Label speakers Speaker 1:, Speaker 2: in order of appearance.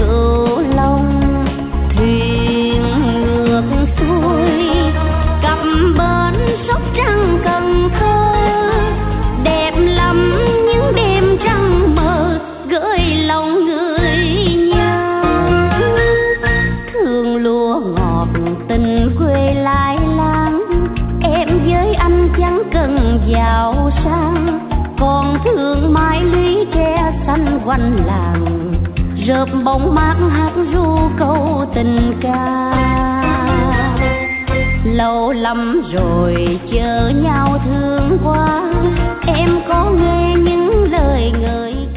Speaker 1: Cửu Long. Thuyền ngược xuôi cặp bến Sóc Trăng Cần Thơ, đẹp lắm những đêm trăng mờ gửi lòng người nhớ. Thương lúa ngọt tình quê lai láng, em với anh chẳng cần giàu sang, còn thương mái lũy tre xanh quanh làng, rợp bóng mát hát ru câu tình ca. Lâu lắm rồi chờ nhau thương quá, em có nghe những lời người